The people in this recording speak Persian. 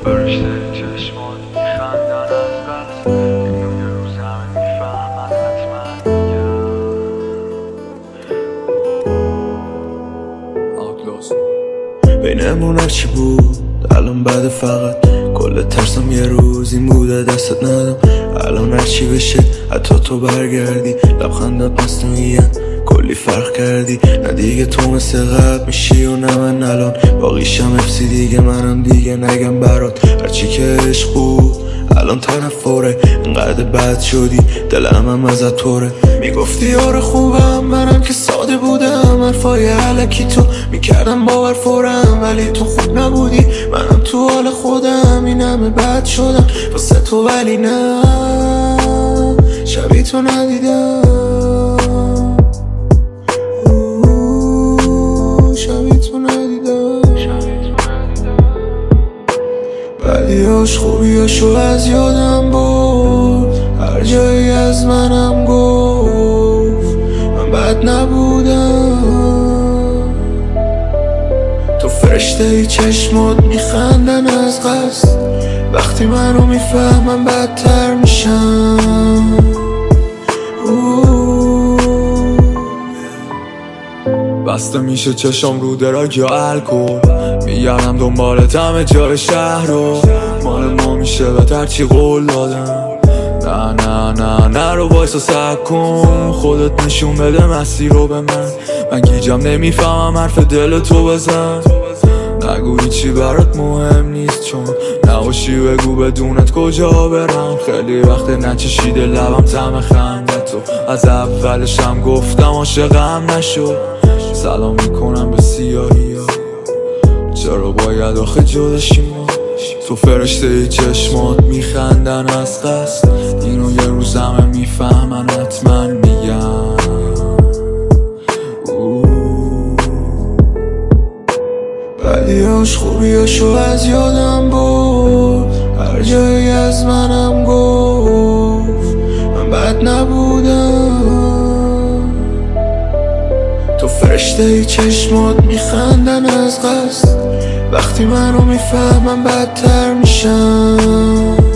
فرشته چشمان میخندن از قصد، اینو یه روز همه میفهمن حتما میگم. بینمون هرچی بود الان بعد فقط کل ترسم یه روز این بوده دستت ندم. الان هرچی بشه حتی تو برگردی، لبخندت مصنوعیه کلی فرق کردی. نه دیگه تو مثل قبل میشی و نه من الان باقیشم افسی دیگه منم دیگه نگم برات. هرچی که عشق بود الان تنفره، اینقدر بد شدی دلم هم ازت پره. میگفتی آره خوبم منم که ساده بودم، حرفای علکی تو میکردم باور فورم، ولی تو خوب نبودی منم تو حال خودم. این همه بد شدم واسه تو ولی نه شبیه تو ندیدم، شبیه تو ندیدم. بدیاش خوبیاشو از یادم برد، هر جایی از منم گفت من بد نبودم. تو فرشته ای چشمات میخندن از قصد، وقتی منو میفهمم بدتر میشم. بسته میشه چشم رو دراگ یا الکل، میگردم دنبالت همه جای شهر رو. مال ما میشه بهتر چی قول دادم. نه نه نه نه رو بایستا سب کن، خودت نشون بده مسیر رو به من گیجم نمیفهمم حرف دل تو بزن. نگو هیچی برات مهم نیست چون نباشی بگو بدونت کجا برم. خیلی وقت نچشیده لبم طعم خندت تو، از اولشم گفتم عاشقم نشد. سلام میکنم به سیاهی ها، چرا باید آخه جدا ما. تو فرشته ای چشمات میخندن از قصد، اینو یه روز همه میفهمن حتما میگم. بدیاش خوبیاشو از یادم برد، هر جایی از منم گفت من بد نبودم. تو فرشته ای چشمات میخندن از قصد، وقتی منو میفهمم بدتر میشم.